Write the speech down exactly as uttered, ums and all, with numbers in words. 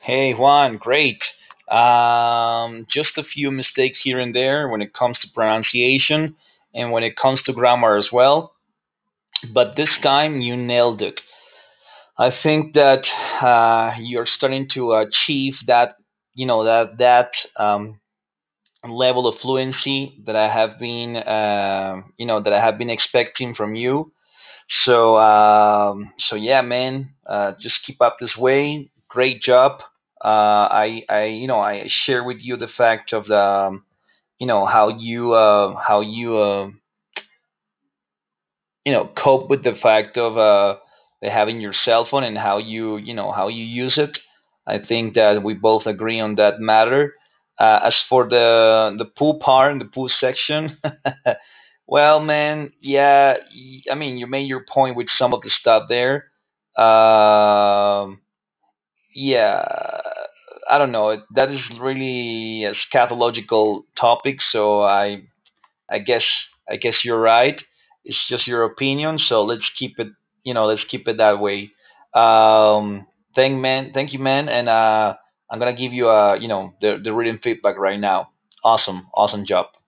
Hey Juan, great. Um, just a few mistakes here and there when it comes to pronunciation and when it comes to grammar as well. But this time you nailed it. I think that uh, you're starting to achieve that, you know, that that um, level of fluency that I have been, uh, you know, that I have been expecting from you. So, um, so yeah, man, uh, just keep up this way. Great job. Uh, I, I, you know, I share with you the fact of the, um, you know, how you, uh, how you, uh, you know, cope with the fact of uh, having your cell phone and how you, you know, how you use it. I think that we both agree on that matter. Uh, as for the the pool part, the pool section, well, man, yeah, y- I mean, you made your point with some of the stuff there. Um, yeah, I don't know. That is really a scatological topic, so I, I guess, I guess you're right. It's just your opinion, so let's keep it, you know, let's keep it that way. Um, thank man, thank you, man, and uh, I'm gonna give you a, you know, the the written feedback right now. Awesome, awesome job.